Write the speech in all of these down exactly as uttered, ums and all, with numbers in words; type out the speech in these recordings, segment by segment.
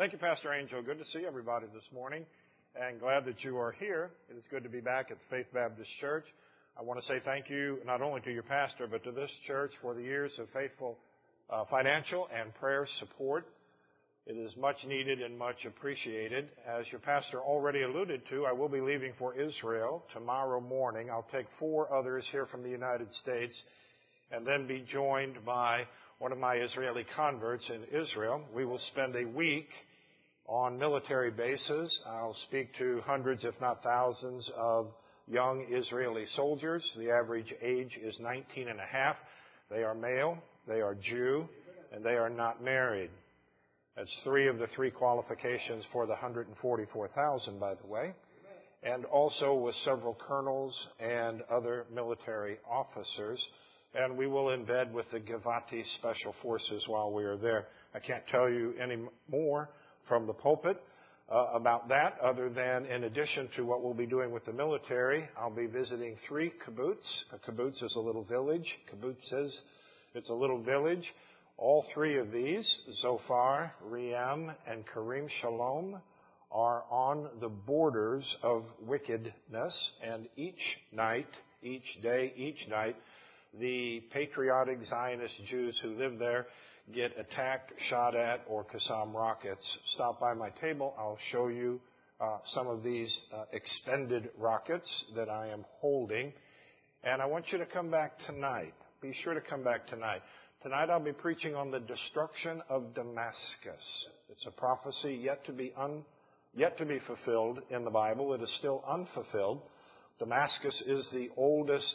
Thank you, Pastor Angel. Good to see everybody this morning, and glad that you are here. It is good to be back at the Faith Baptist Church. I want to say thank you not only to your pastor, but to this church for the years of faithful uh, financial and prayer support. It is much needed and much appreciated. As your pastor already alluded to, I will be leaving for Israel tomorrow morning. I'll take four others here from the United States and then be joined by one of my Israeli converts in Israel. We will spend a week on military bases. I'll speak to hundreds, if not thousands, of young Israeli soldiers. The average age is nineteen and a half. They are male, they are Jew, and they are not married. That's three of the three qualifications for the one hundred forty-four thousand, by the way. And also with several colonels and other military officers. And we will embed with the Givati Special Forces while we are there. I can't tell you any more from the pulpit uh, about that, other than in addition to what we'll be doing with the military, I'll be visiting three kibbutz. A kibbutz is a little village. Kibbutz says it's a little village. All three of these, Zophar, Riam, and Karim Shalom, are on the borders of wickedness. And each night, each day, each night, the patriotic Zionist Jews who live there get attacked, shot at, or Qassam rockets. Stop by my table. I'll show you uh, some of these uh, expended rockets that I am holding. And I want you to come back tonight. Be sure to come back tonight. Tonight I'll be preaching on the destruction of Damascus. It's a prophecy yet to be un, yet to be fulfilled in the Bible. It is still unfulfilled. Damascus is the oldest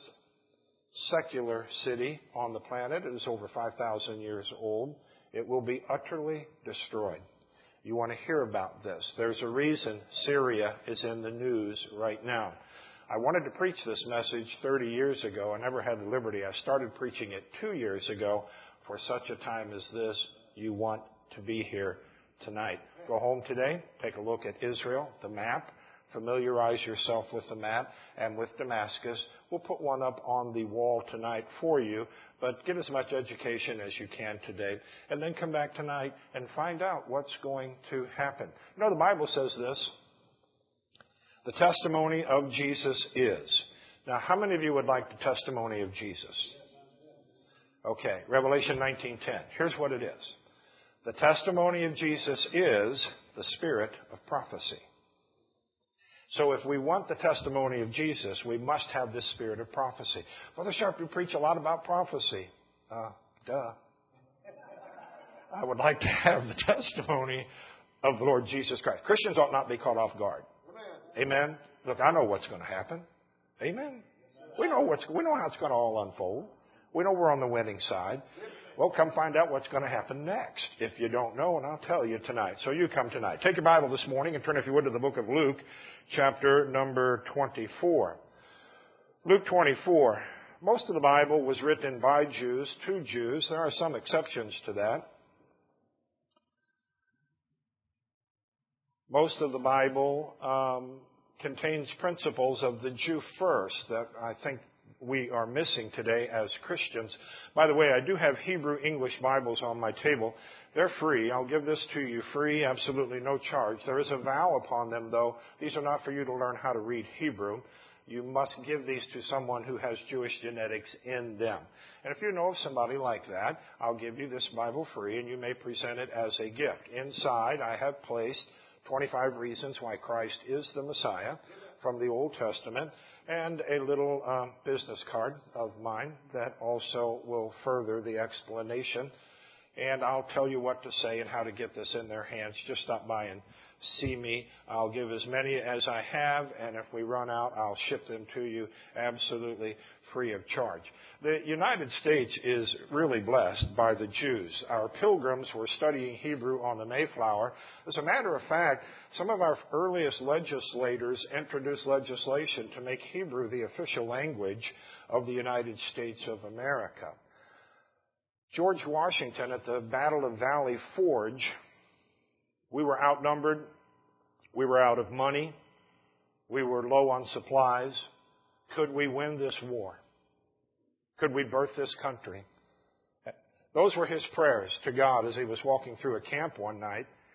secular city on the planet. It is over five thousand years old. It will be utterly destroyed. You want to hear about this. There's a reason Syria is in the news right now. I wanted to preach this message thirty years ago. I never had the liberty. I started preaching it two years ago. For such a time as this, you want to be here tonight. Go home today, take a look at Israel, the map. Familiarize yourself with the map and with Damascus. We'll put one up on the wall tonight for you, but get as much education as you can today. And then come back tonight and find out what's going to happen. You know, the Bible says this. The testimony of Jesus is. Now, how many of you would like the testimony of Jesus? Okay, Revelation nineteen ten. Here's what it is. The testimony of Jesus is the spirit of prophecy. So if we want the testimony of Jesus, we must have this spirit of prophecy. Brother Sharp, you preach a lot about prophecy. Uh, duh. I would like to have the testimony of the Lord Jesus Christ. Christians ought not be caught off guard. Amen. Look, I know what's going to happen. Amen. We know what's, we know how it's going to all unfold. We know we're on the winning side. Well, come find out what's going to happen next. If you don't know, and I'll tell you tonight. So you come tonight. Take your Bible this morning and turn, if you would, to the book of Luke, chapter number twenty-four. Luke twenty-four. Most of the Bible was written by Jews, to Jews. There are some exceptions to that. Most of the Bible um, contains principles of the Jew first that I think we are missing today as Christians. By the way, I do have Hebrew English Bibles on my table. They're free. I'll give this to you free, absolutely no charge. There is a vow upon them, though. These are not for you to learn how to read Hebrew. You must give these to someone who has Jewish genetics in them. And if you know of somebody like that, I'll give you this Bible free, and you may present it as a gift. Inside, I have placed twenty-five reasons why Christ is the Messiah from the Old Testament, and a little uh, business card of mine that also will further the explanation. And I'll tell you what to say and how to get this in their hands. Just stop by and see me. I'll give as many as I have, and if we run out, I'll ship them to you absolutely free of charge. The United States is really blessed by the Jews. Our pilgrims were studying Hebrew on the Mayflower. As a matter of fact, some of our earliest legislators introduced legislation to make Hebrew the official language of the United States of America. George Washington, at the Battle of Valley Forge, we were outnumbered, we were out of money, we were low on supplies. Could we win this war? Could we birth this country? Those were his prayers to God as he was walking through a camp one night.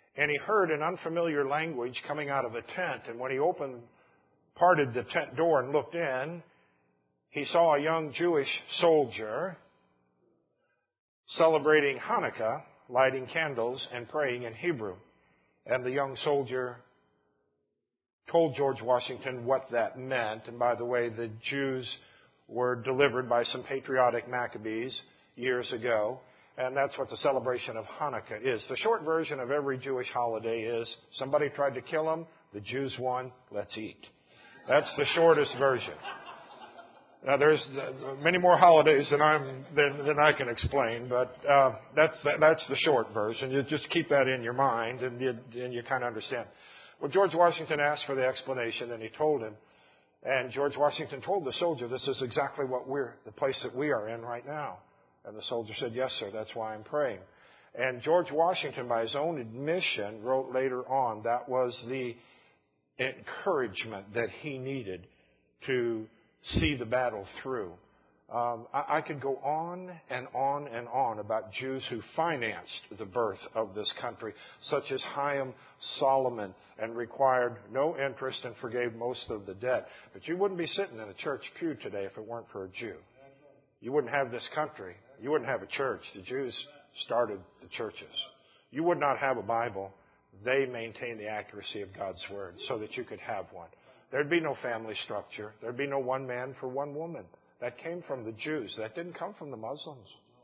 And he heard an unfamiliar language coming out of a tent. And when he opened, parted the tent door and looked in, he saw a young Jewish soldier celebrating Hanukkah, lighting candles and praying in Hebrew. And the young soldier told George Washington what that meant. And by the way, the Jews were delivered by some patriotic Maccabees years ago. And that's what the celebration of Hanukkah is. The short version of every Jewish holiday is somebody tried to kill them, the Jews won, let's eat. That's the shortest version. Now, there's many more holidays than I'm than, than I can explain, but uh, that's that's the short version. You just keep that in your mind, and you, and you kind of understand. Well, George Washington asked for the explanation, and he told him. And George Washington told the soldier, "This is exactly what we're the place that we are in right now." And the soldier said, "Yes, sir. That's why I'm praying." And George Washington, by his own admission, wrote later on that was the encouragement that he needed to see the battle through. Um, I, I could go on and on and on about Jews who financed the birth of this country, such as Chaim Solomon, and required no interest and forgave most of the debt. But you wouldn't be sitting in a church pew today if it weren't for a Jew. You wouldn't have this country. You wouldn't have a church. The Jews started the churches. You would not have a Bible. They maintained the accuracy of God's Word so that you could have one. There'd be no family structure. There'd be no one man for one woman. That came from the Jews. That didn't come from the Muslims.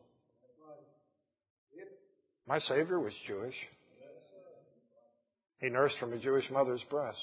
My Savior was Jewish. He nursed from a Jewish mother's breast.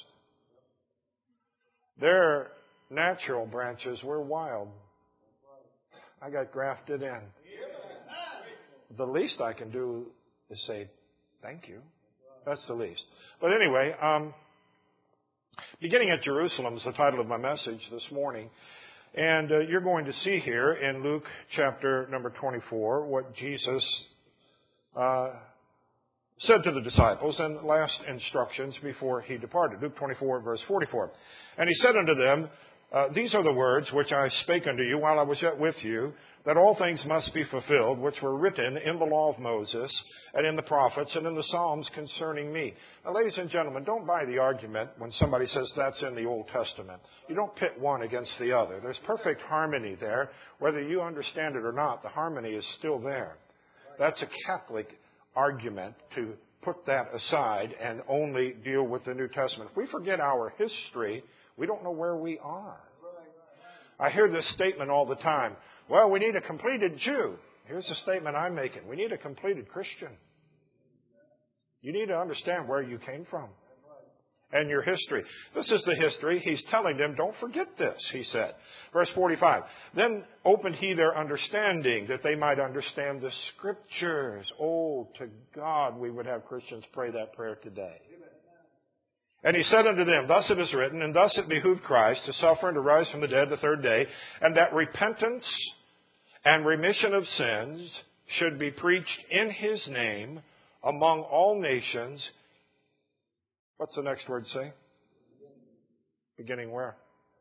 Their natural branches were wild. I got grafted in. The least I can do is say, thank you. That's the least. But anyway, um, beginning at Jerusalem is the title of my message this morning. And uh, you're going to see here in Luke chapter number twenty-four what Jesus uh, said to the disciples and last instructions before he departed. Luke twenty-four, verse forty-four. And he said unto them, uh, These are the words which I spake unto you while I was yet with you, that all things must be fulfilled, which were written in the law of Moses, and in the prophets, and in the Psalms concerning me. Now, ladies and gentlemen, don't buy the argument when somebody says that's in the Old Testament. You don't pit one against the other. There's perfect harmony there. Whether you understand it or not, the harmony is still there. That's a Catholic argument to put that aside and only deal with the New Testament. If we forget our history, we don't know where we are. I hear this statement all the time. Well, we need a completed Jew. Here's the statement I'm making. We need a completed Christian. You need to understand where you came from and your history. This is the history. He's telling them, don't forget this, he said. Verse forty-five. Then opened he their understanding that they might understand the Scriptures. Oh, to God we would have Christians pray that prayer today. And he said unto them, Thus it is written, and thus it behooved Christ to suffer and to rise from the dead the third day, and that repentance and remission of sins should be preached in his name among all nations. What's the next word say? Beginning where?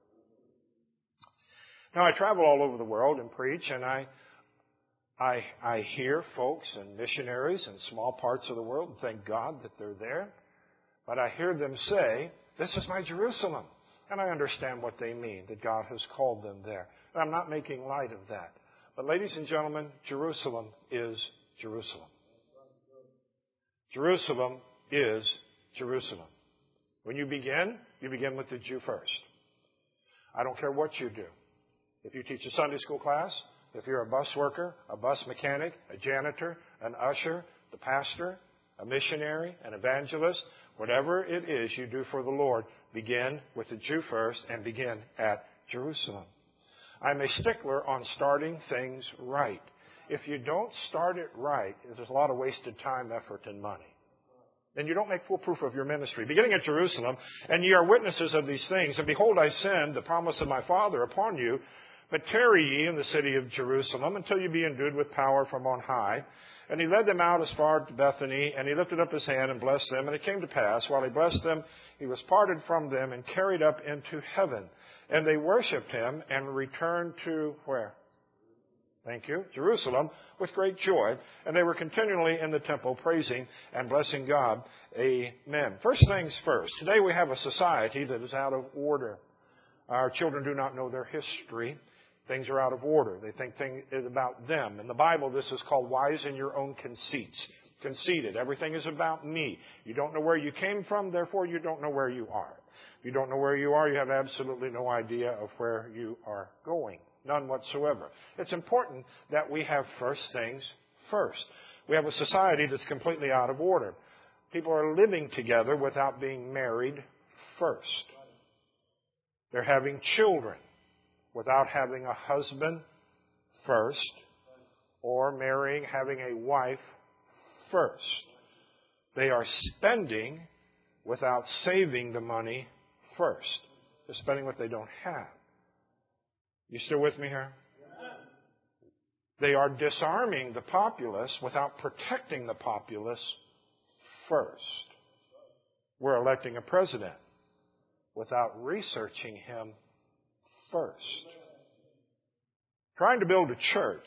Now, I travel all over the world and preach, and I, I, I hear folks and missionaries in small parts of the world, and thank God that they're there. But I hear them say, this is my Jerusalem. And I understand what they mean, that God has called them there. And I'm not making light of that. But ladies and gentlemen, Jerusalem is Jerusalem. Jerusalem is Jerusalem. When you begin, you begin with the Jew first. I don't care what you do. If you teach a Sunday school class, if you're a bus worker, a bus mechanic, a janitor, an usher, the pastor, a missionary, an evangelist, whatever it is you do for the Lord, begin with the Jew first and begin at Jerusalem. I'm a stickler on starting things right. If you don't start it right, there's a lot of wasted time, effort, and money. Then you don't make full proof of your ministry. Beginning at Jerusalem, and ye are witnesses of these things, and behold, I send the promise of my Father upon you, but tarry ye in the city of Jerusalem until you be endued with power from on high. And he led them out as far to Bethany, and he lifted up his hand and blessed them. And it came to pass, while he blessed them, he was parted from them and carried up into heaven. And they worshipped him and returned to where? Thank you. Jerusalem with great joy. And they were continually in the temple praising and blessing God. Amen. First things first. Today we have a society that is out of order. Our children do not know their history. Things are out of order. They think things is about them. In the Bible, this is called wise in your own conceits. Conceited. Everything is about me. You don't know where you came from, therefore you don't know where you are. If you don't know where you are, you have absolutely no idea of where you are going. None whatsoever. It's important that we have first things first. We have a society that's completely out of order. People are living together without being married first. They're having children without having a husband first, or marrying, having a wife first. They are spending without saving the money first. They're spending what they don't have. You still with me here? They are disarming the populace without protecting the populace first. We're electing a president without researching him first. Trying to build a church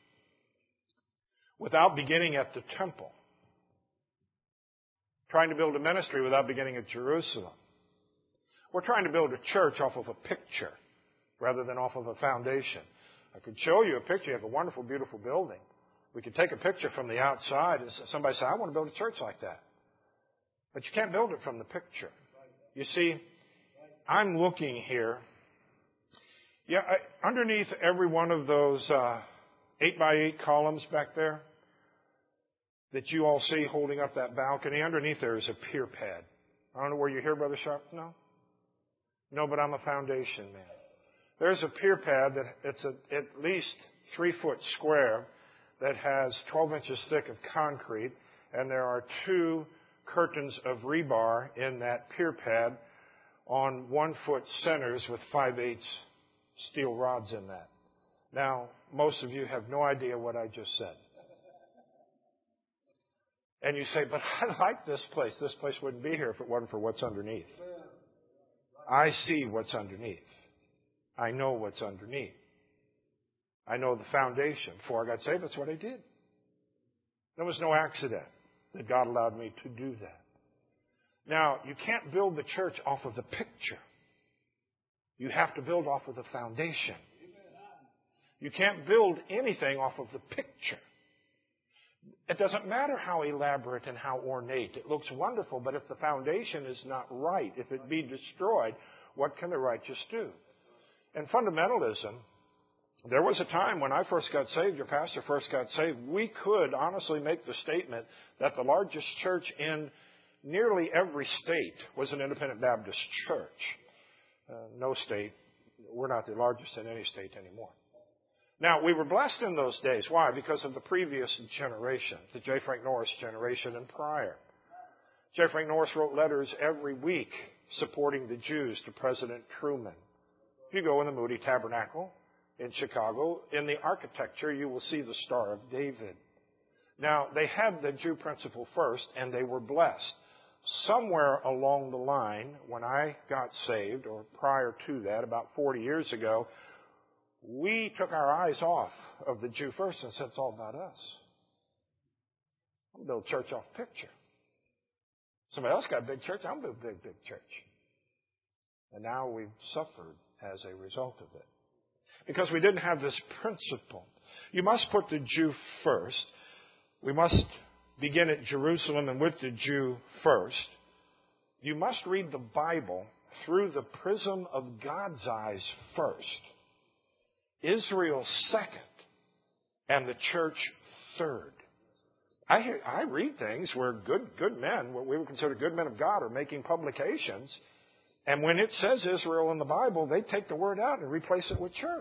without beginning at the temple. Trying to build a ministry without beginning at Jerusalem. We're trying to build a church off of a picture rather than off of a foundation. I could show you a picture. You have a wonderful, beautiful building. We could take a picture from the outside and somebody say, I want to build a church like that. But you can't build it from the picture. You see, I'm looking here. Yeah, I, underneath every one of those uh, eight by eight columns back there that you all see holding up that balcony, underneath there is a pier pad. I don't know where you're here, Brother Sharp. No? No, but I'm a foundation man. There's a pier pad that it's a, at least three foot square that has twelve inches thick of concrete, and there are two curtains of rebar in that pier pad on one foot centers with five eighths steel rods in that. Now, most of you have no idea what I just said. And you say, but I like this place. This place wouldn't be here if it wasn't for what's underneath. I see what's underneath. I know what's underneath. I know the foundation. Before I got saved, that's what I did. There was no accident that God allowed me to do that. Now, you can't build the church off of the picture. You have to build off of the foundation. You can't build anything off of the picture. It doesn't matter how elaborate and how ornate. It looks wonderful, but if the foundation is not right, if it be destroyed, what can the righteous do? In fundamentalism, there was a time when I first got saved, your pastor first got saved, we could honestly make the statement that the largest church in nearly every state was an independent Baptist church. Uh, no state, we're not the largest in any state anymore. Now, we were blessed in those days. Why? Because of the previous generation, the J. Frank Norris generation and prior. J. Frank Norris wrote letters every week supporting the Jews to President Truman. If you go in the Moody Tabernacle in Chicago, in the architecture, you will see the Star of David. Now, they had the Jew principle first, and they were blessed. Somewhere along the line, when I got saved, or prior to that, about forty years ago, we took our eyes off of the Jew first and said, it's all about us. I'm going to build a church off picture. Somebody else got a big church, I'm going to build a big, big church. And now we've suffered as a result of it. Because we didn't have this principle. You must put the Jew first. We must begin at Jerusalem and with the Jew first. You must read the Bible through the prism of God's eyes first. Israel second, and the church third. I hear, I read things where good good men, what we would consider good men of God, are making publications, and when it says Israel in the Bible, they take the word out and replace it with church.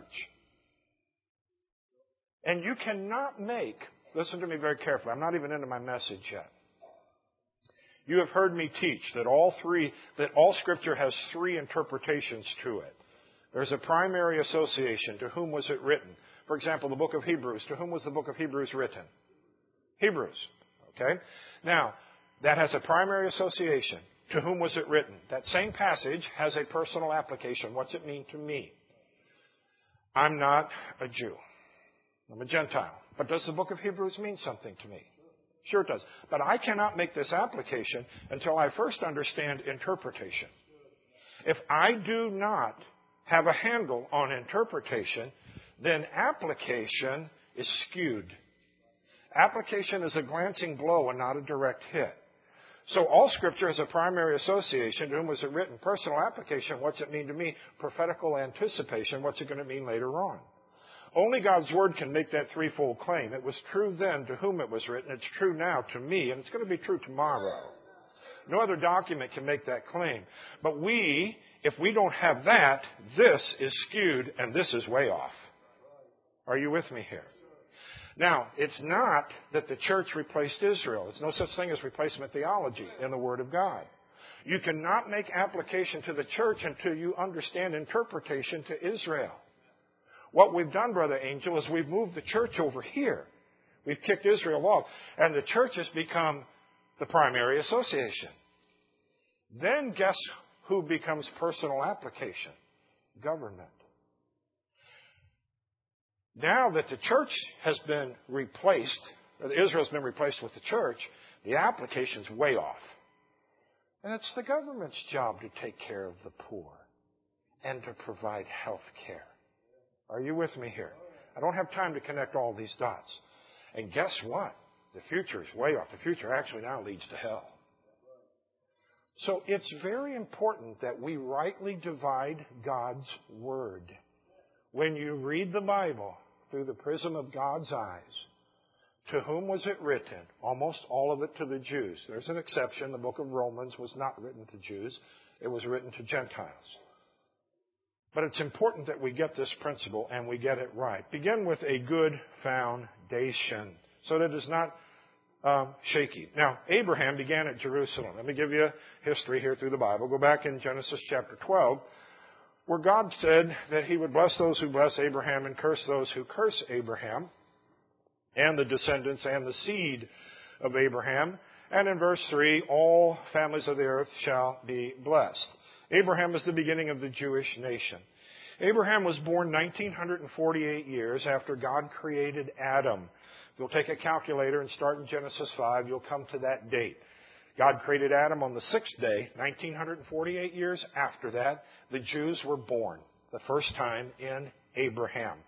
And you cannot make, listen to me very carefully, I'm not even into my message yet. You have heard me teach that all three, that all Scripture has three interpretations to it. There's a primary association. To whom was it written? For example, the book of Hebrews. To whom was the book of Hebrews written? Hebrews. Okay? Now, that has a primary association. To whom was it written? That same passage has a personal application. What's it mean to me? I'm not a Jew. I'm a Gentile. But does the book of Hebrews mean something to me? Sure it does. But I cannot make this application until I first understand interpretation. If I do not have a handle on interpretation, then application is skewed. Application is a glancing blow and not a direct hit. So all Scripture is a primary association. To whom was it written? Personal application. What's it mean to me? Prophetical anticipation. What's it going to mean later on? Only God's Word can make that threefold claim. It was true then to whom it was written. It's true now to me, and it's going to be true tomorrow. No other document can make that claim. But we, if we don't have that, this is skewed and this is way off. Are you with me here? Now, it's not that the church replaced Israel. There's no such thing as replacement theology in the Word of God. You cannot make application to the church until you understand interpretation to Israel. What we've done, Brother Angel, is we've moved the church over here. We've kicked Israel off. And the church has become the primary association. Then guess who becomes personal application? Government. Now that the church has been replaced, or Israel has been replaced with the church, the application's way off. And it's the government's job to take care of the poor and to provide health care. Are you with me here? I don't have time to connect all these dots. And guess what? The future is way off. The future actually now leads to hell. So it's very important that we rightly divide God's Word. When you read the Bible through the prism of God's eyes, to whom was it written? Almost all of it to the Jews. There's an exception. The book of Romans was not written to Jews. It was written to Gentiles. But it's important that we get this principle and we get it right. Begin with a good foundation so that it's not um, shaky. Now, Abraham began at Jerusalem. Let me give you a history here through the Bible. Go back in Genesis chapter twelve, where God said that He would bless those who bless Abraham and curse those who curse Abraham and the descendants and the seed of Abraham. And in verse three, all families of the earth shall be blessed. Abraham is the beginning of the Jewish nation. Abraham was born nineteen forty-eight years after God created Adam. If you'll take a calculator and start in Genesis five, you'll come to that date. God created Adam on the sixth day, nineteen forty-eight years after that. The Jews were born the first time in Abraham.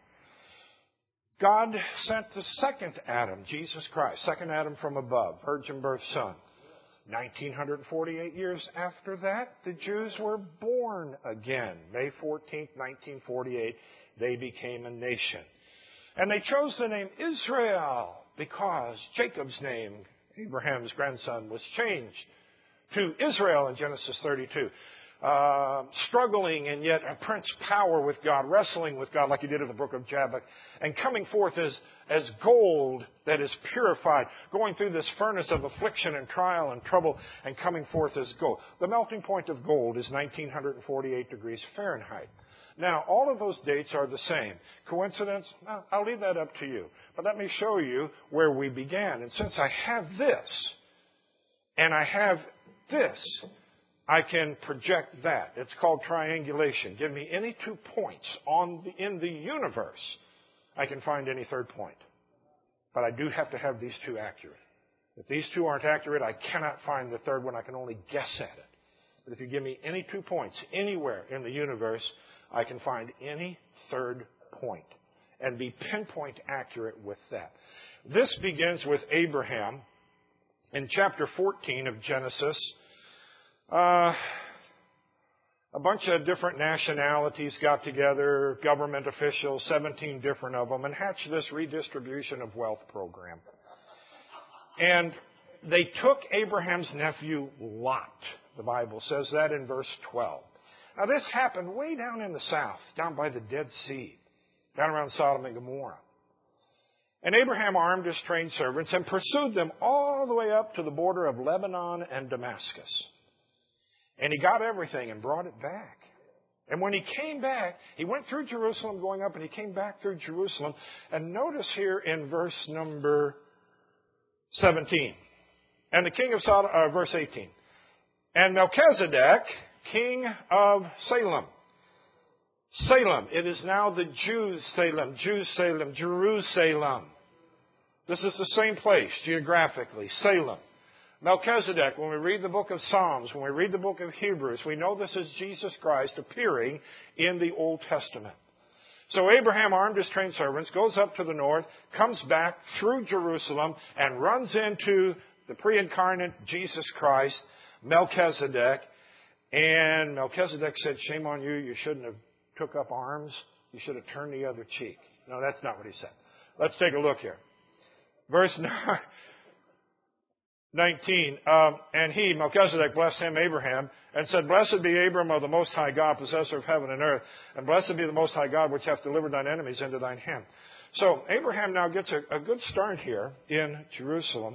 God sent the second Adam, Jesus Christ, second Adam from above, virgin birth son. nineteen forty-eight years after that, the Jews were born again. May fourteenth, nineteen forty-eight, they became a nation. And they chose the name Israel because Jacob's name, Abraham's grandson, was changed to Israel in Genesis thirty-two. Uh, struggling and yet a prince power with God, wrestling with God like he did in the book of Jabbok, and coming forth as, as gold that is purified, going through this furnace of affliction and trial and trouble, and coming forth as gold. The melting point of gold is nineteen forty-eight degrees Fahrenheit. Now, all of those dates are the same. Coincidence? No, I'll leave that up to you. But let me show you where we began. And since I have this, and I have this, I can project that. It's called triangulation. Give me any two points on the, in the universe, I can find any third point. But I do have to have these two accurate. If these two aren't accurate, I cannot find the third one. I can only guess at it. But if you give me any two points anywhere in the universe, I can find any third point and be pinpoint accurate with that. This begins with Abraham in chapter fourteen of Genesis. Uh, a bunch of different nationalities got together, government officials, seventeen different of them, and hatched this redistribution of wealth program. And they took Abraham's nephew Lot. The Bible says that in verse twelve. Now this happened way down in the south, down by the Dead Sea, down around Sodom and Gomorrah. And Abraham armed his trained servants and pursued them all the way up to the border of Lebanon and Damascus. And he got everything and brought it back. And when he came back, he went through Jerusalem going up, and he came back through Jerusalem. And notice here in verse number seventeen. And the king of Sodom, uh, verse eighteen. And Melchizedek, king of Salem, Salem. It is now the Jews' Salem. Jews' Salem. Jerusalem. This is the same place geographically. Salem. Melchizedek, when we read the book of Psalms, when we read the book of Hebrews, we know this is Jesus Christ appearing in the Old Testament. So Abraham armed his trained servants, goes up to the north, comes back through Jerusalem, and runs into the pre-incarnate Jesus Christ, Melchizedek. And Melchizedek said, shame on you, you shouldn't have took up arms. You should have turned the other cheek. No, that's not what he said. Let's take a look here. Verse nineteen, um, and he, Melchizedek, blessed him, Abraham, and said, blessed be Abram of the Most High God, possessor of heaven and earth, and blessed be the Most High God, which hath delivered thine enemies into thine hand. So Abraham now gets a, a good start here in Jerusalem.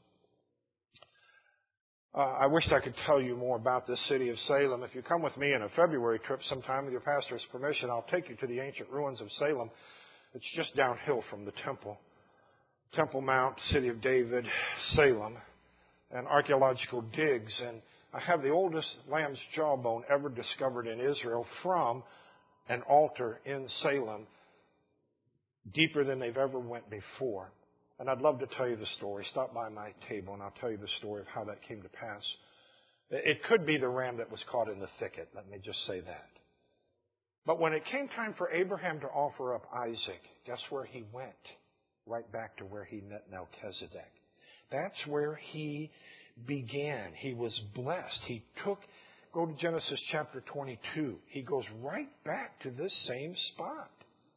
Uh, I wish I could tell you more about this city of Salem. If you come with me in a February trip sometime with your pastor's permission, I'll take you to the ancient ruins of Salem. It's just downhill from the temple. Temple Mount, City of David, Salem, and archaeological digs. And I have the oldest lamb's jawbone ever discovered in Israel from an altar in Salem, deeper than they've ever went before. And I'd love to tell you the story. Stop by my table and I'll tell you the story of how that came to pass. It could be the ram that was caught in the thicket. Let me just say that. But when it came time for Abraham to offer up Isaac, guess where he went? Right back to where he met Melchizedek. That's where he began. He was blessed. He took, go to Genesis chapter twenty-two. He goes right back to this same spot.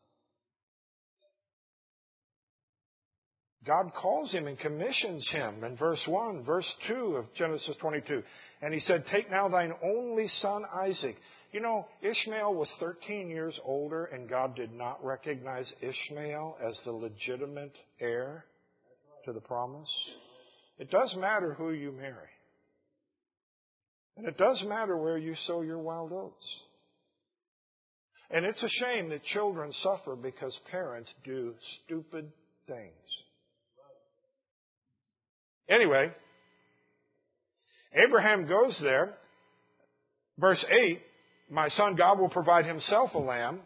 God calls him and commissions him in verse one, verse two of Genesis twenty-two. And he said, take now thine only son Isaac. You know, Ishmael was thirteen years older and God did not recognize Ishmael as the legitimate heir to the promise. It does matter who you marry. And it does matter where you sow your wild oats. And it's a shame that children suffer because parents do stupid things. Anyway, Abraham goes there. Verse eight, my son God will provide himself a lamb.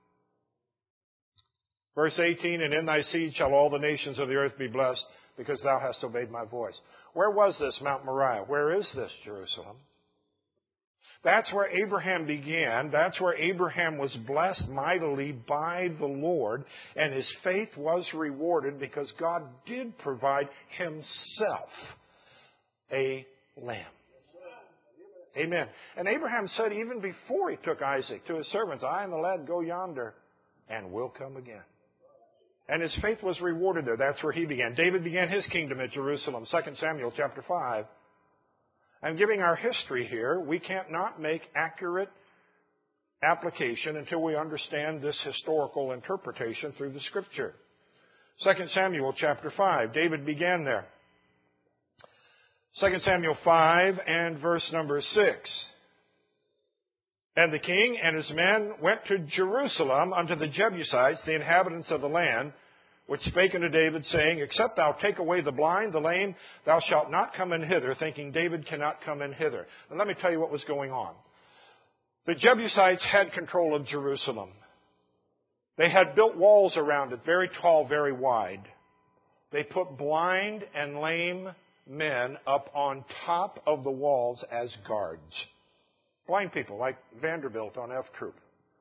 Verse eighteen, and in thy seed shall all the nations of the earth be blessed, because thou hast obeyed my voice. Where was this Mount Moriah? Where is this Jerusalem? That's where Abraham began. That's where Abraham was blessed mightily by the Lord. And his faith was rewarded because God did provide himself a lamb. Amen. And Abraham said even before he took Isaac to his servants, I and the lad go yonder and will come again. And his faith was rewarded there. That's where he began. David began his kingdom at Jerusalem. Second Samuel chapter five. I'm giving our history here. We can't not make accurate application until we understand this historical interpretation through the Scripture. Second Samuel chapter five. David began there. Second Samuel five and verse number six. And the king and his men went to Jerusalem unto the Jebusites, the inhabitants of the land, which spake unto David, saying, except thou take away the blind, the lame, thou shalt not come in hither, thinking David cannot come in hither. And let me tell you what was going on. The Jebusites had control of Jerusalem. They had built walls around it, very tall, very wide. They put blind and lame men up on top of the walls as guards. Blind people, like Vanderbilt on F Troop.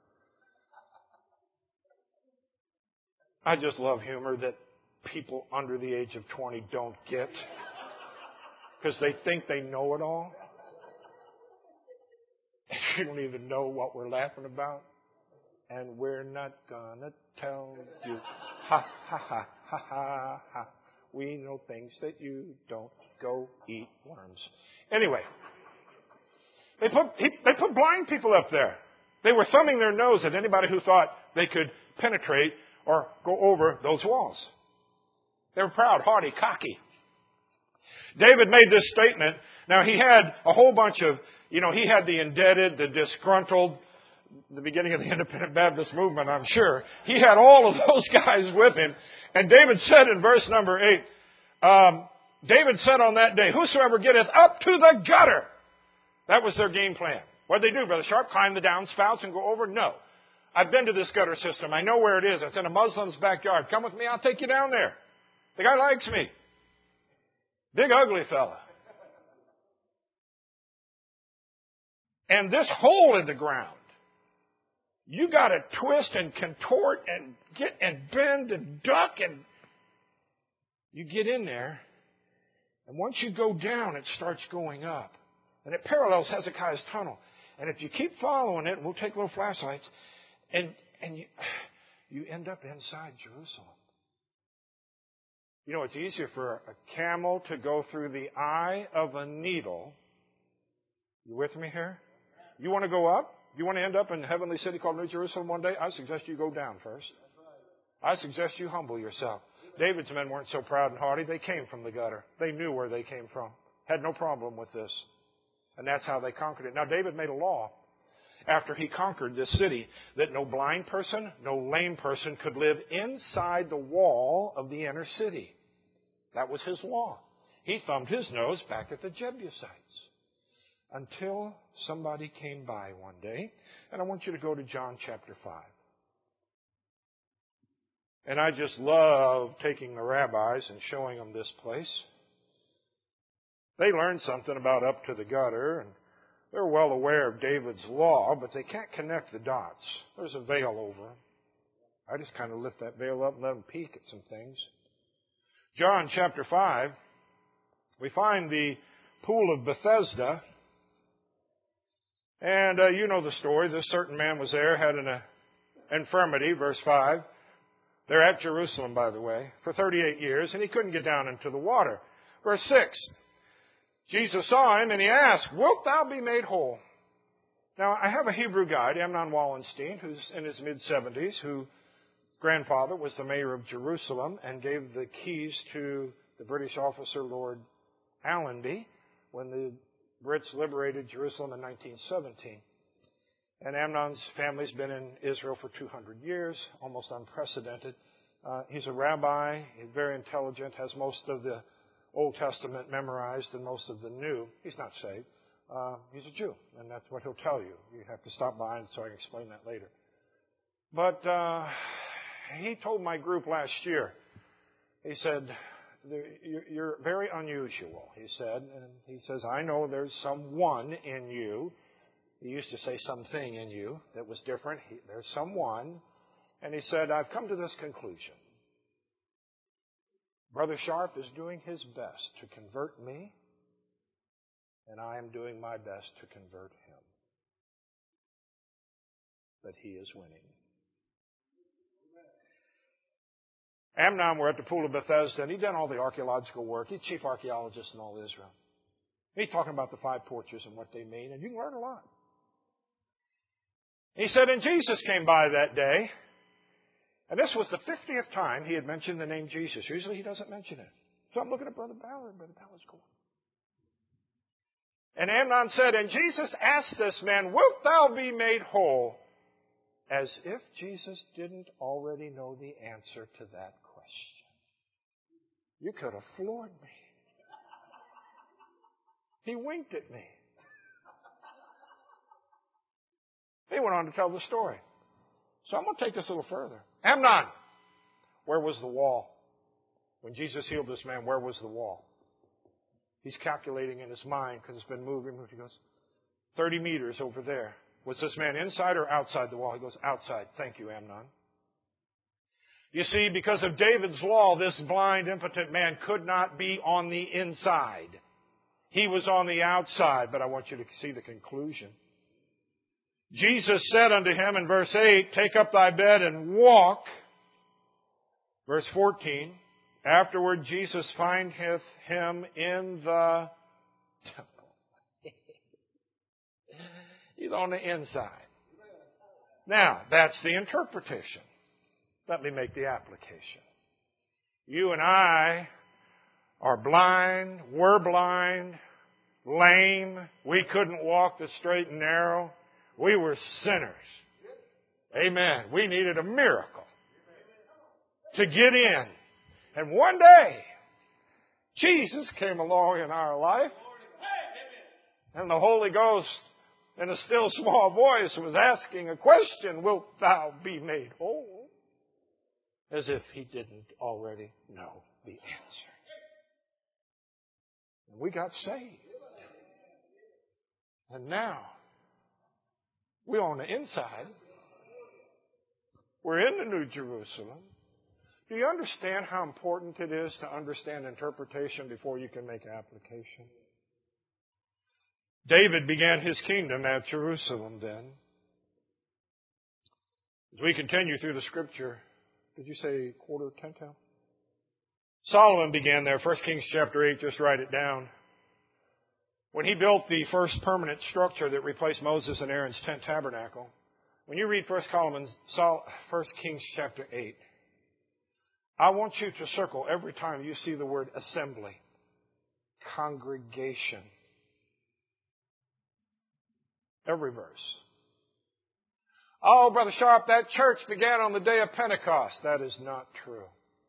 I just love humor that people under the age of twenty don't get because they think they know it all. You don't even know what we're laughing about. And we're not gonna tell you. Ha, ha, ha, ha, ha, ha. We know things that you don't. Go eat worms. Anyway, they put, he, they put blind people up there. They were thumbing their nose at anybody who thought they could penetrate or go over those walls. They were proud, haughty, cocky. David made this statement. Now, he had a whole bunch of, you know, he had the indebted, the disgruntled, the beginning of the Independent Baptist movement, I'm sure. He had all of those guys with him. And David said in verse number eight, um, David said on that day, whosoever getteth up to the gutter. That was their game plan. What did they do, Brother Sharp? Climb the downspouts and go over? No. I've been to this gutter system. I know where it is. It's in a Muslim's backyard. Come with me. I'll take you down there. The guy likes me. Big, ugly fella. And this hole in the ground, you got to twist and contort and get and bend and duck, and you get in there. And once you go down, it starts going up. And it parallels Hezekiah's tunnel. And if you keep following it, and we'll take little flashlights, and, and you, you end up inside Jerusalem. You know, it's easier for a camel to go through the eye of a needle. You with me here? You want to go up? You want to end up in a heavenly city called New Jerusalem one day? I suggest you go down first. I suggest you humble yourself. David's men weren't so proud and haughty. They came from the gutter. They knew where they came from. Had no problem with this. And that's how they conquered it. Now, David made a law after he conquered this city that no blind person, no lame person could live inside the wall of the inner city. That was his law. He thumbed his nose back at the Jebusites until somebody came by one day. And I want you to go to John chapter five. And I just love taking the rabbis and showing them this place. They learned something about up to the gutter, and they're well aware of David's law, but they can't connect the dots. There's a veil over them. I just kind of lift that veil up and let them peek at some things. John chapter five, we find the pool of Bethesda. And uh, you know the story. This certain man was there, had an uh, infirmity, verse five. They're at Jerusalem, by the way, for thirty-eight years, and he couldn't get down into the water. Verse six, Jesus saw him, and he asked, wilt thou be made whole? Now, I have a Hebrew guide, Amnon Wallenstein, who's in his mid-seventies, whose grandfather was the mayor of Jerusalem and gave the keys to the British officer Lord Allenby when the Brits liberated Jerusalem in nineteen seventeen. And Amnon's family's been in Israel for two hundred years, almost unprecedented. Uh, he's a rabbi, he's very intelligent, has most of the Old Testament memorized and most of the New. He's not saved. Uh, he's a Jew, and that's what he'll tell you. You have to stop by so I can explain that later. But uh, he told my group last year, he said, you're very unusual, he said. And he says, I know there's someone in you. He used to say something in you that was different. He, there's someone. And he said, I've come to this conclusion. Brother Sharp is doing his best to convert me, and I am doing my best to convert him. But he is winning. Amnon were at the pool of Bethesda, and he'd done all the archaeological work. He's chief archaeologist in all Israel. He's talking about the five porches and what they mean, and you can learn a lot. He said, and Jesus came by that day, and this was the fiftieth time he had mentioned the name Jesus. Usually he doesn't mention it. So I'm looking at Brother Ballard. Brother Ballard's cool. And Amnon said, and Jesus asked this man, wilt thou be made whole? As if Jesus didn't already know the answer to that question. You could have floored me. He winked at me. He went on to tell the story. So I'm going to take this a little further. Amnon, where was the wall? When Jesus healed this man, where was the wall? He's calculating in his mind because it's been moving. He goes, thirty meters over there. Was this man inside or outside the wall? He goes, outside. Thank you, Amnon. You see, because of David's law, this blind, impotent man could not be on the inside. He was on the outside, but I want you to see the conclusion. Jesus said unto him in verse eight, take up thy bed and walk. Verse fourteen, afterward Jesus findeth him in the temple. He's on the inside. Now, that's the interpretation. Let me make the application. You and I are blind, we're blind, lame, we couldn't walk the straight and narrow. We were sinners. Amen. We needed a miracle to get in. And one day, Jesus came along in our life, and the Holy Ghost And a still small voice was asking a question, wilt thou be made whole? As if he didn't already know the answer. And we got saved. And now, we're on the inside. We're in the New Jerusalem. Do you understand how important it is to understand interpretation before you can make application? David began his kingdom at Jerusalem then. As we continue through the scripture, did you say quarter, ten town? Solomon began there. First Kings chapter eight, just write it down. When he built the first permanent structure that replaced Moses and Aaron's tent tabernacle, when you read First Kings chapter eight, I want you to circle every time you see the word assembly, congregation. Every verse. Oh, Brother Sharp, that church began on the day of Pentecost. That is not true.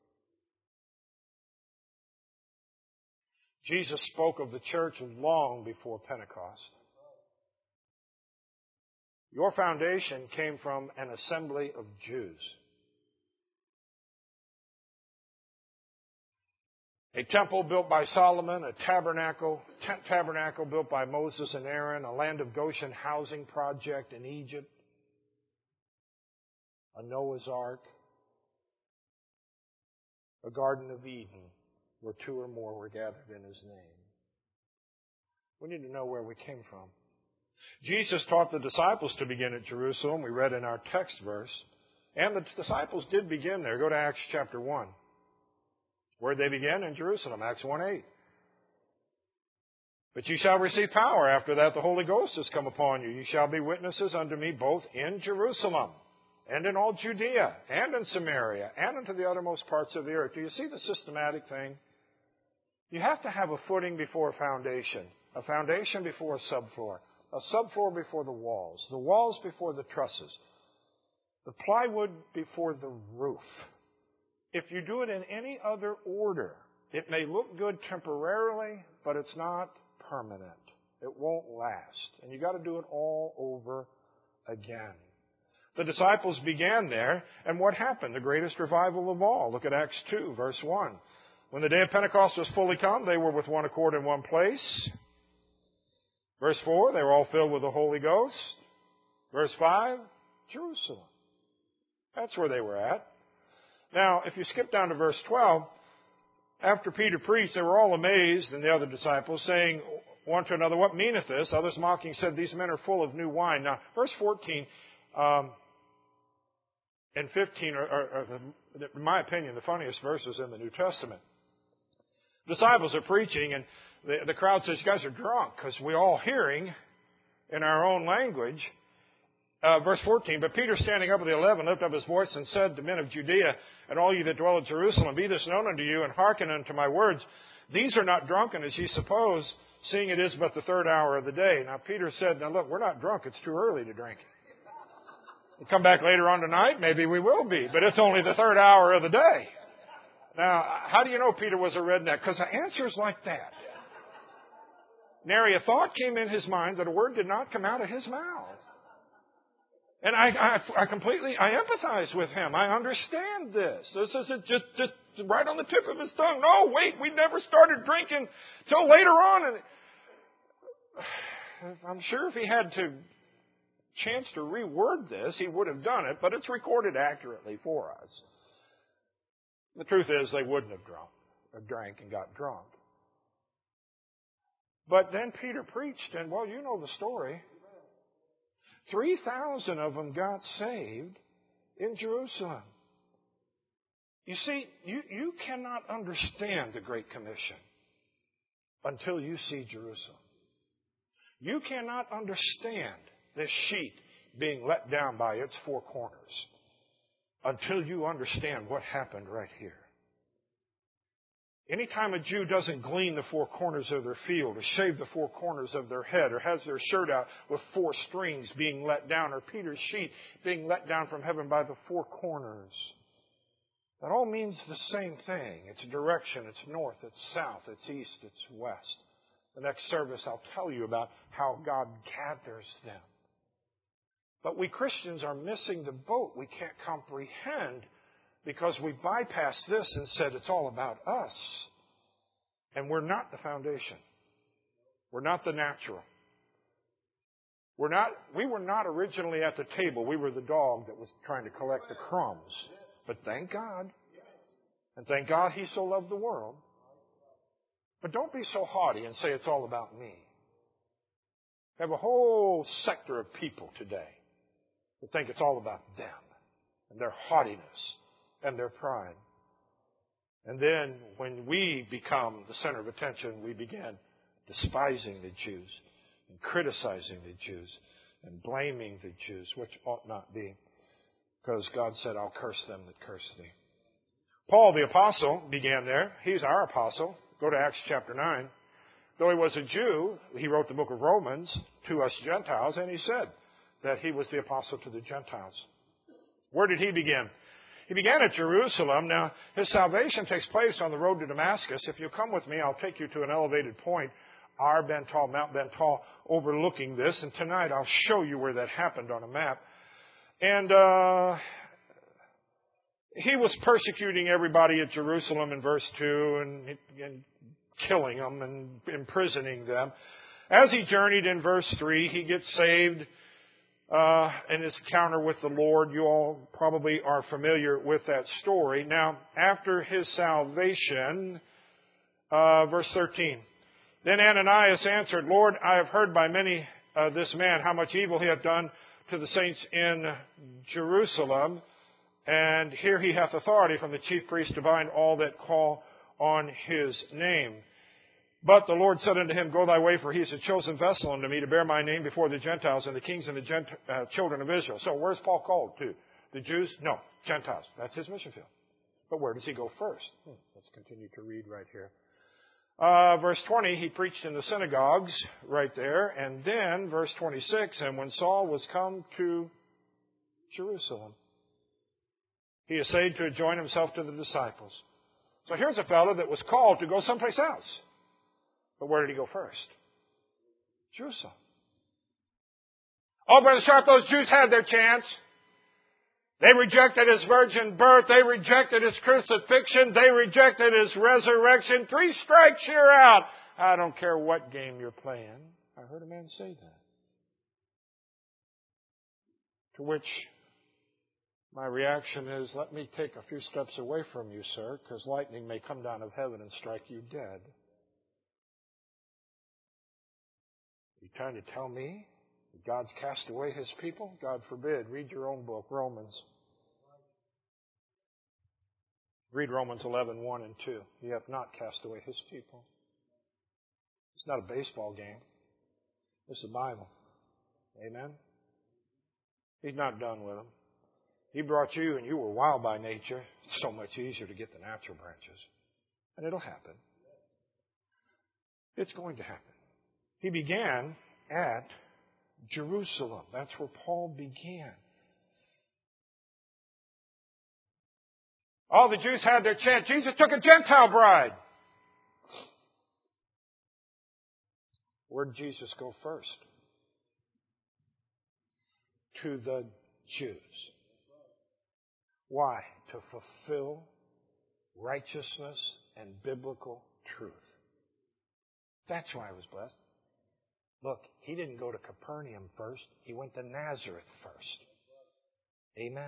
Jesus spoke of the church long before Pentecost. Your foundation came from an assembly of Jews. A temple built by Solomon, a tabernacle, tent tabernacle built by Moses and Aaron, a land of Goshen housing project in Egypt, a Noah's Ark, a Garden of Eden where two or more were gathered in His name. We need to know where we came from. Jesus taught the disciples to begin at Jerusalem. We read in our text verse. And the disciples did begin there. Go to Acts chapter one. Where'd they begin? In Jerusalem, Acts one eight. But you shall receive power. After that, the Holy Ghost has come upon you. You shall be witnesses unto me both in Jerusalem and in all Judea and in Samaria and unto the uttermost parts of the earth. Do you see the systematic thing? You have to have a footing before a foundation, a foundation before a subfloor, a subfloor before the walls, the walls before the trusses, the plywood before the roof. If you do it in any other order, it may look good temporarily, but it's not permanent. It won't last. And you've got to do it all over again. The disciples began there, and what happened? The greatest revival of all. Look at Acts two, verse one. When the day of Pentecost was fully come, they were with one accord in one place. Verse four, they were all filled with the Holy Ghost. Verse five, Jerusalem. That's where they were at. Now, if you skip down to verse twelve, after Peter preached, they were all amazed, and the other disciples, saying one to another, what meaneth this? Others mocking said, these men are full of new wine. Now, verse fourteen um, and fifteen are, are, are, in my opinion, the funniest verses in the New Testament. Disciples are preaching, and the, the crowd says, you guys are drunk, because we're all hearing in our own language. Uh, verse fourteen, but Peter, standing up with the eleven, lifted up his voice and said to men of Judea, and all you that dwell at Jerusalem, be this known unto you, and hearken unto my words. These are not drunken, as ye suppose, seeing it is but the third hour of the day. Now Peter said, now look, we're not drunk. It's too early to drink. We'll come back later on tonight. Maybe we will be, but it's only the third hour of the day. Now, how do you know Peter was a redneck? Because the answer's like that. Nary a thought came in his mind that a word did not come out of his mouth. And I, I, I completely, I empathize with him. I understand this. This isn't just, just right on the tip of his tongue. No, wait, we never started drinking till later on. And I'm sure if he had to chance to reword this, he would have done it, but it's recorded accurately for us. The truth is, they wouldn't have drunk, or drank and got drunk. But then Peter preached, and well, you know the story. three thousand of them got saved in Jerusalem. You see, you, you cannot understand the Great Commission until you see Jerusalem. You cannot understand this sheet being let down by its four corners until you understand what happened right here. Anytime a Jew doesn't glean the four corners of their field, or shave the four corners of their head, or has their shirt out with four strings being let down, or Peter's sheet being let down from heaven by the four corners, that all means the same thing. It's direction, it's north, it's south, it's east, it's west. The next service, I'll tell you about how God gathers them. But we Christians are missing the boat. We can't comprehend because we bypassed this and said it's all about us. And we're not the foundation. We're not the natural. We're not, we were not originally at the table. We were the dog that was trying to collect the crumbs. But thank God. And thank God He so loved the world. But don't be so haughty and say it's all about me. We have a whole sector of people today that think it's all about them and their haughtiness and their pride. And then when we become the center of attention, we begin despising the Jews and criticizing the Jews and blaming the Jews, which ought not be, because God said, I'll curse them that curse thee. Paul the apostle began there. He's our apostle. Go to Acts chapter nine. Though he was a Jew, he wrote the book of Romans to us Gentiles, and he said that he was the apostle to the Gentiles. Where did he begin? He began at Jerusalem. Now, his salvation takes place on the road to Damascus. If you come with me, I'll take you to an elevated point, Ar Ben-Tal, Mount Ben-Tal, overlooking this. And tonight I'll show you where that happened on a map. And uh, he was persecuting everybody at Jerusalem in verse two and, and killing them and imprisoning them. As he journeyed in verse three, he gets saved. Uh, in his encounter with the Lord. You all probably are familiar with that story. Now, after his salvation, uh, verse thirteen. Then Ananias answered, Lord, I have heard by many uh, this man how much evil he hath done to the saints in Jerusalem. And here he hath authority from the chief priest to bind all that call on his name. But the Lord said unto him, Go thy way, for he is a chosen vessel unto me to bear my name before the Gentiles and the kings and the Gent- uh, children of Israel. So where's Paul called to? The Jews? No, Gentiles. That's his mission field. But where does he go first? Hmm, let's continue to read right here. Uh, verse twenty, he preached in the synagogues right there. And then, verse twenty-six, and when Saul was come to Jerusalem, he essayed to join himself to the disciples. So here's a fellow that was called to go someplace else. But where did he go first? Jerusalem. Oh, Brother Sharp, those Jews had their chance. They rejected his virgin birth. They rejected his crucifixion. They rejected his resurrection. Three strikes, you're out. I don't care what game you're playing. I heard a man say that. To which my reaction is, let me take a few steps away from you, sir, because lightning may come down of heaven and strike you dead. You trying to tell me that God's cast away His people? God forbid. Read your own book, Romans. Read Romans eleven, one and two. He hath not cast away His people. It's not a baseball game. It's the Bible. Amen? He's not done with them. He brought you and you were wild by nature. It's so much easier to get the natural branches. And it'll happen. It's going to happen. He began at Jerusalem. That's where Paul began. All the Jews had their chance. Jesus took a Gentile bride. Where did Jesus go first? To the Jews. Why? To fulfill righteousness and biblical truth. That's why I was blessed. Look, he didn't go to Capernaum first. He went to Nazareth first. Amen.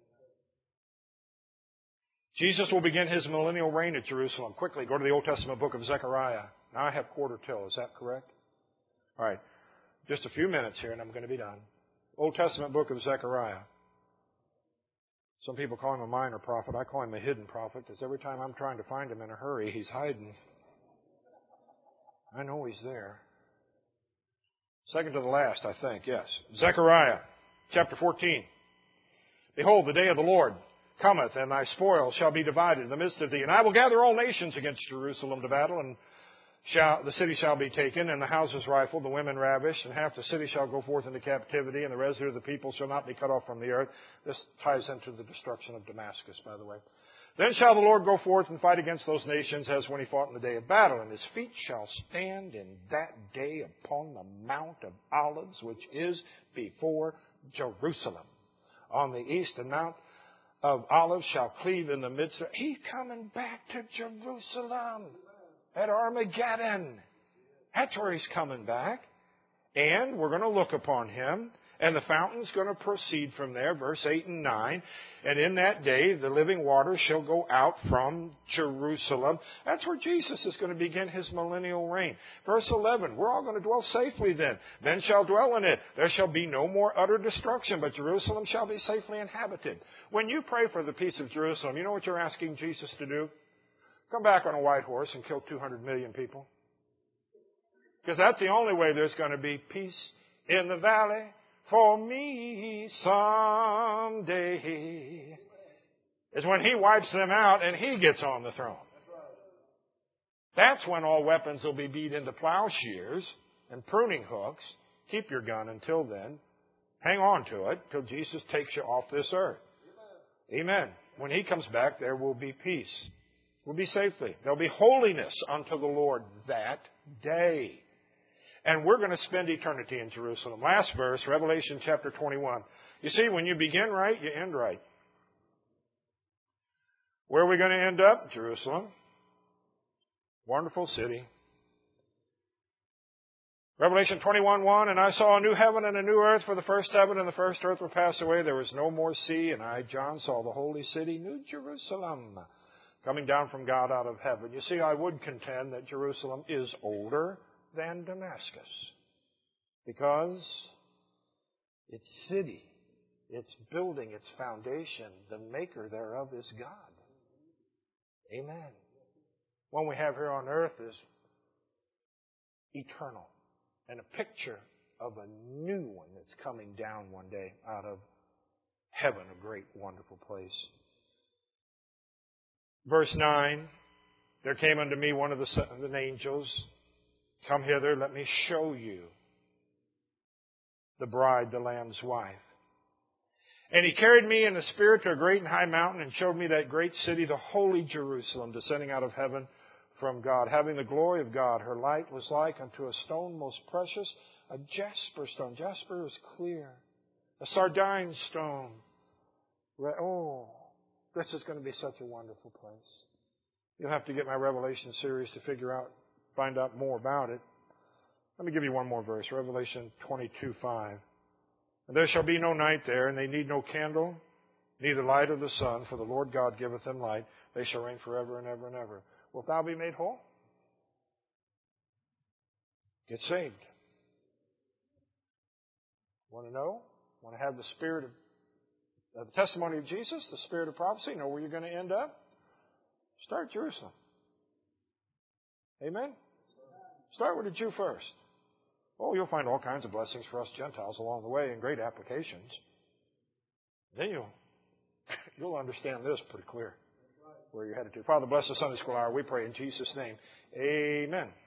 Jesus will begin His millennial reign at Jerusalem. Quickly, go to the Old Testament book of Zechariah. Now I have quarter till. Is that correct? All right. Just a few minutes here and I'm going to be done. Old Testament book of Zechariah. Some people call him a minor prophet. I call him a hidden prophet because every time I'm trying to find him in a hurry, he's hiding. I know he's there. Second to the last, I think, yes. Zechariah, chapter fourteen. Behold, the day of the Lord cometh, and thy spoil shall be divided in the midst of thee. And I will gather all nations against Jerusalem to battle, and shall, the city shall be taken, and the houses rifled, the women ravished, and half the city shall go forth into captivity, and the residue of the people shall not be cut off from the earth. This ties into the destruction of Damascus, by the way. Then shall the Lord go forth and fight against those nations as when he fought in the day of battle. And his feet shall stand in that day upon the Mount of Olives, which is before Jerusalem. On the east, the Mount of Olives shall cleave in the midst of... He's coming back to Jerusalem at Armageddon. That's where he's coming back. And we're going to look upon him. And the fountain's going to proceed from there, verse eight and nine. And in that day, the living water shall go out from Jerusalem. That's where Jesus is going to begin his millennial reign. Verse eleven, we're all going to dwell safely then. Men shall dwell in it. There shall be no more utter destruction, but Jerusalem shall be safely inhabited. When you pray for the peace of Jerusalem, you know what you're asking Jesus to do? Come back on a white horse and kill two hundred million people. Because that's the only way there's going to be peace in the valley. For me someday is when he wipes them out and he gets on the throne. That's when all weapons will be beat into plowshares and pruning hooks. Keep your gun until then. Hang on to it till Jesus takes you off this earth. Amen. When he comes back, there will be peace. We'll be safely. There'll be holiness unto the Lord that day. And we're going to spend eternity in Jerusalem. Last verse, Revelation chapter twenty-one. You see, when you begin right, you end right. Where are we going to end up? Jerusalem. Wonderful city. Revelation twenty-one one, and I saw a new heaven and a new earth, for the first heaven and the first earth were passed away. There was no more sea, and I, John, saw the holy city, New Jerusalem, coming down from God out of heaven. You see, I would contend that Jerusalem is older than Damascus, because its city, its building, its foundation, the maker thereof is God. Amen. What we have here on earth is eternal and a picture of a new one that's coming down one day out of heaven, a great, wonderful place. Verse nine, there came unto me one of the seven angels. Come hither, let me show you the bride, the Lamb's wife. And he carried me in the Spirit to a great and high mountain and showed me that great city, the holy Jerusalem, descending out of heaven from God, having the glory of God. Her light was like unto a stone most precious, a jasper stone. Jasper is clear. A sardine stone. Oh, this is going to be such a wonderful place. You'll have to get my Revelation series to figure out find out more about it. Let me give you one more verse, Revelation twenty-two five. And there shall be no night there, and they need no candle, neither light of the sun, for the Lord God giveth them light. They shall reign forever and ever and ever. Wilt thou be made whole? Get saved. Want to know? Want to have the spirit of uh, the testimony of Jesus, the spirit of prophecy? Know where you're going to end up? Start Jerusalem. Amen? Start with a Jew first. Oh, you'll find all kinds of blessings for us Gentiles along the way and great applications. Then you'll, you'll understand this pretty clear, where you're headed to. Father, bless the Sunday School hour. We pray in Jesus' name. Amen.